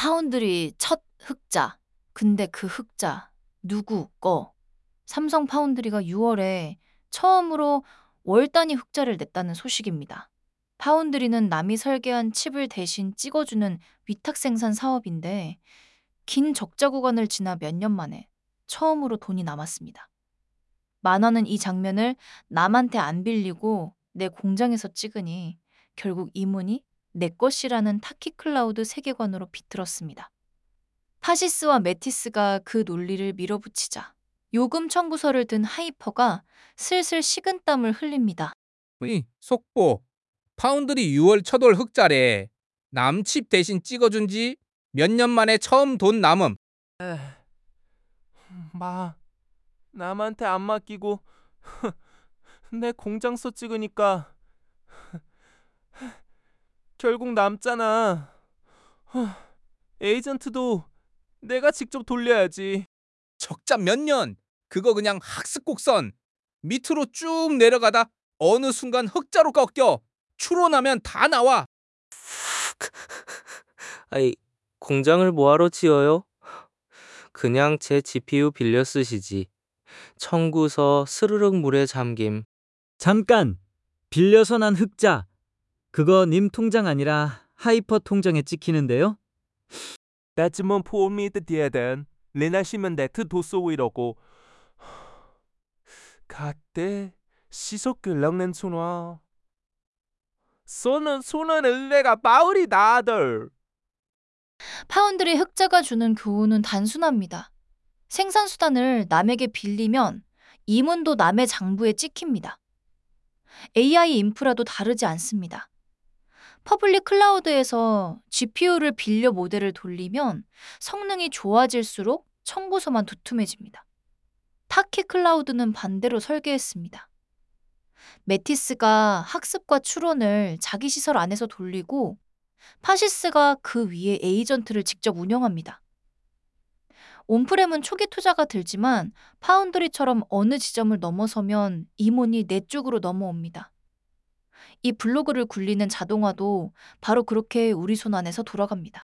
파운드리 첫 흑자. 근데 그 흑자 누구 거? 삼성 파운드리가 6월에 처음으로 월 단위 흑자를 냈다는 소식입니다. 파운드리는 남이 설계한 칩을 대신 찍어주는 위탁 생산 사업인데 긴 적자 구간을 지나 몇 년 만에 처음으로 돈이 남았습니다. 만화는 이 장면을 남한테 안 빌리고 내 공장에서 찍으니 결국 이문이 내 것이라는 타키클라우드 세계관으로 비틀었습니다. 파시스와 메티스가 그 논리를 밀어붙이자 요금 청구서를 든 하이퍼가 슬슬 식은땀을 흘립니다. 속보. 파운드리 6월 첫월 흑자래. 남칩 대신 찍어준 지 몇 년 만에 처음 돈 남음. 마, 남한테 안 맡기고 내 공장서 찍으니까 결국 남잖아. 에이전트도 내가 직접 돌려야지. 적자 몇 년. 그거 그냥 학습 곡선. 밑으로 쭉 내려가다 어느 순간 흑자로 꺾여. 추론하면 다 나와. 아이, 공장을 뭐하러 지어요? 그냥 제 GPU 빌려 쓰시지. 청구서 스르륵 물에 잠김. 잠깐! 빌려서 난 흑자. 그거 님 통장 아니라 하이퍼 통장에 찍히는데요? 那怎么破灭的跌等，连那新闻的都所谓了个，그때 시속을 렁는 순화. 손은 내가 마을이 나들. 파운드리 흑자가 주는 교훈은 단순합니다. 생산수단을 남에게 빌리면 임원도 남의 장부에 찍힙니다. AI 인프라도 다르지 않습니다. 퍼블릭 클라우드에서 GPU를 빌려 모델을 돌리면 성능이 좋아질수록 청구서만 두툼해집니다. 타키 클라우드는 반대로 설계했습니다. 메티스가 학습과 추론을 자기 시설 안에서 돌리고 파시스가 그 위에 에이전트를 직접 운영합니다. 온프렘은 초기 투자가 들지만 파운드리처럼 어느 지점을 넘어서면 임원이 내 쪽으로 넘어옵니다. 이 블로그를 굴리는 자동화도 바로 그렇게 우리 손 안에서 돌아갑니다.